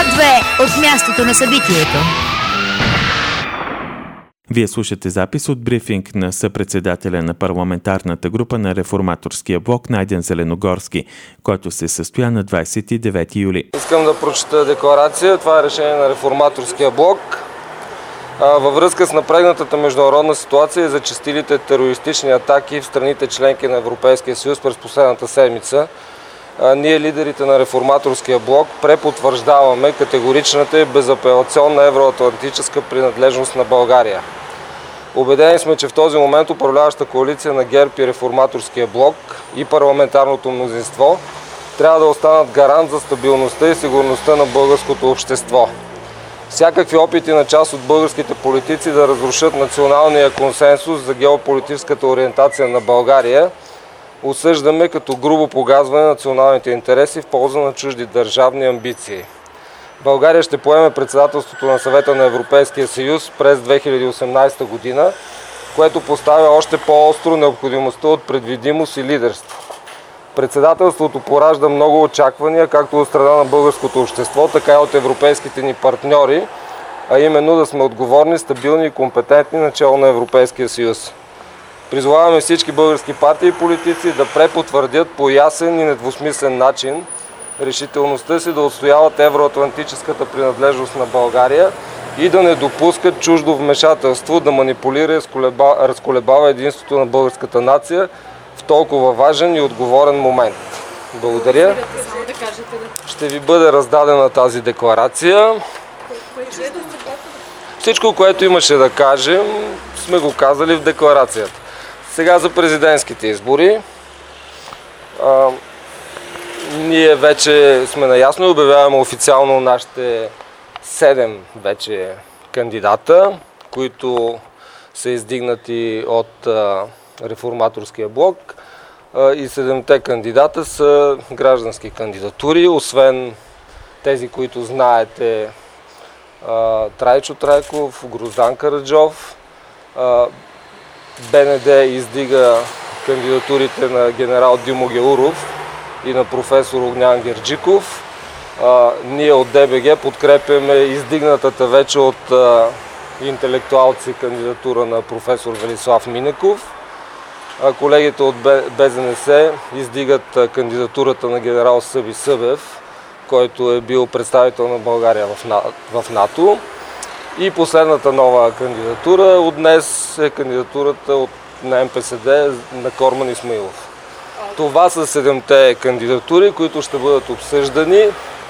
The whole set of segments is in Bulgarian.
Свят 2 от мястото на събитието. Вие слушате запис от брифинг на съпредседателя на парламентарната група на Реформаторския блок Найден Зеленогорски, който се състоя на 29 юли. Искам да прочета декларация. Това е решение на Реформаторския блок. Във връзка с напрегнатата международна ситуация и зачестилите терористични атаки в страните членки на Европейския съюз през последната седмица, ние, лидерите на Реформаторския блок, препотвърждаваме категоричната и безапелационна евроатлантическа принадлежност на България. Убедени сме, че в този момент управляваща коалиция на ГЕРБ и Реформаторския блок и парламентарното мнозинство трябва да останат гарант за стабилността и сигурността на българското общество. Всякакви опити на част от българските политици да разрушат националния консенсус за геополитическата ориентация на България осъждаме като грубо погазване на националните интереси в полза на чужди държавни амбиции. България ще поеме председателството на Съвета на Европейския съюз през 2018 година, което поставя още по-остро необходимостта от предвидимост и лидерство. Председателството поражда много очаквания, както от страна на българското общество, така и от европейските ни партньори, а именно да сме отговорни, стабилни и компетентни начало на Европейския съюз. Призоваваме всички български партии и политици да препотвърдят по ясен и недвусмислен начин решителността си да отстояват евроатлантическата принадлежност на България и да не допускат чуждо вмешателство да манипулира и разколебава единството на българската нация в толкова важен и отговорен момент. Благодаря. Ще ви бъде раздадена тази декларация. Всичко, което имаше да кажем, сме го казали в декларацията. Сега за президентските избори. Ние вече сме наясно и обявяваме официално нашите 7 вече кандидата, които са издигнати от Реформаторския блок. И 7-те кандидата са граждански кандидатури, освен тези, които знаете: Трайчо Трайков, Гроздан Караджов. БНД издига кандидатурите на генерал Димо Гяуров и на професор Огнян Герджиков. Ние от ДБГ подкрепяме издигнатата вече от интелектуалци кандидатура на професор Велислав Минеков. Колегите от БЗНС издигат кандидатурата на генерал Съби Събев, който е бил представител на България в НАТО. И последната нова кандидатура от днес е кандидатурата на МПСД на Корман Исмаилов. Това са 7-те кандидатури, които ще бъдат обсъждани.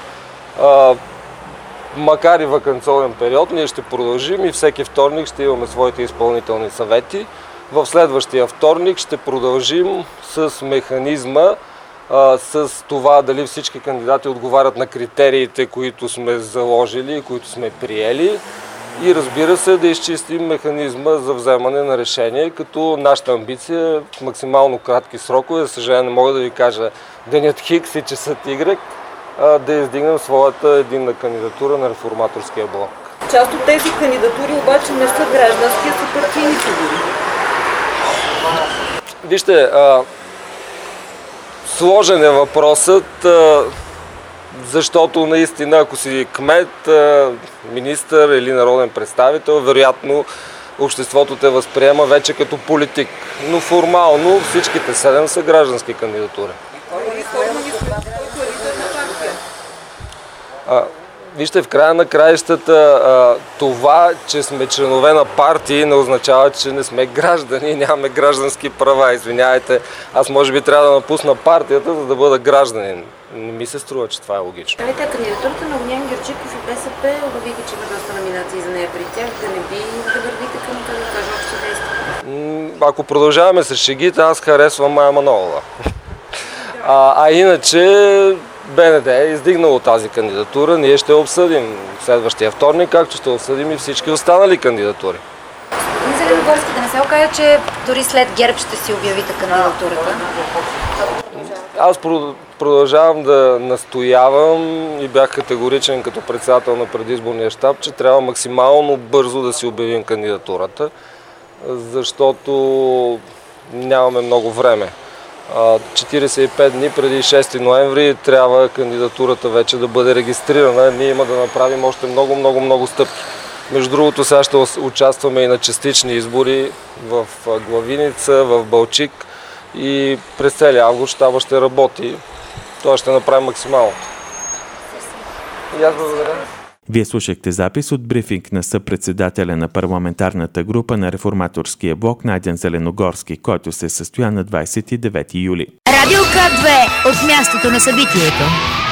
Макар и ваканционен период, ние ще продължим и всеки вторник ще имаме своите изпълнителни съвети. В следващия вторник ще продължим с механизма, с това дали всички кандидати отговарят на критериите, които сме заложили и които сме приели. И разбира се, да изчистим механизма за вземане на решение, като нашата амбиция е в максимално кратки срокове. За съжаление, не мога да ви кажа денят Хикс и часът Y, да издигнем своята единна кандидатура на Реформаторския блок. Част от тези кандидатури обаче не са граждански, а са партийни фигури. Вижте, сложен е въпросът, защото наистина, ако си кмет, министър или народен представител, вероятно обществото те възприема вече като политик. Но формално всичките 7 са граждански кандидатури. Вижте, в края на краищата това, че сме членове на партии, не означава, че не сме граждани и нямаме граждански права. Извинявайте, аз може би трябва да напусна партията, за да бъда гражданин. Не ми се струва, че това е логично. Кандидатурата на Огнян Герджиков и БСП обявиха, че има доста номинации за нея при тях. Да не би да вървите към, как да кажа, общо действие? Ако продължаваме с шегите, аз харесвам Мая Манолова. Иначе БНД е издигнало тази кандидатура. Ние ще обсъдим следващия вторник, както ще обсъдим и всички останали кандидатури. Господин Зеленогорски, да не се окаже, че дори след ГЕРБ ще си обявите кандидатурата? Аз продължавам да настоявам и бях категоричен като председател на предизборния щаб, че трябва максимално бързо да си обявим кандидатурата, защото нямаме много време. 45 дни преди 6 ноември трябва кандидатурата вече да бъде регистрирана. Ние има да направим още много стъпки. Между другото, сега ще участваме и на частични избори в Главиница, в Балчик и през целия август щаба ще работи. Това ще направим максимално. И аз благодаря. Вие слушахте запис от брифинг на съпредседателя на парламентарната група на Реформаторския блок Найден Зеленогорски, който се състоя на 29 юли. Радио К2 от мястото на събитието.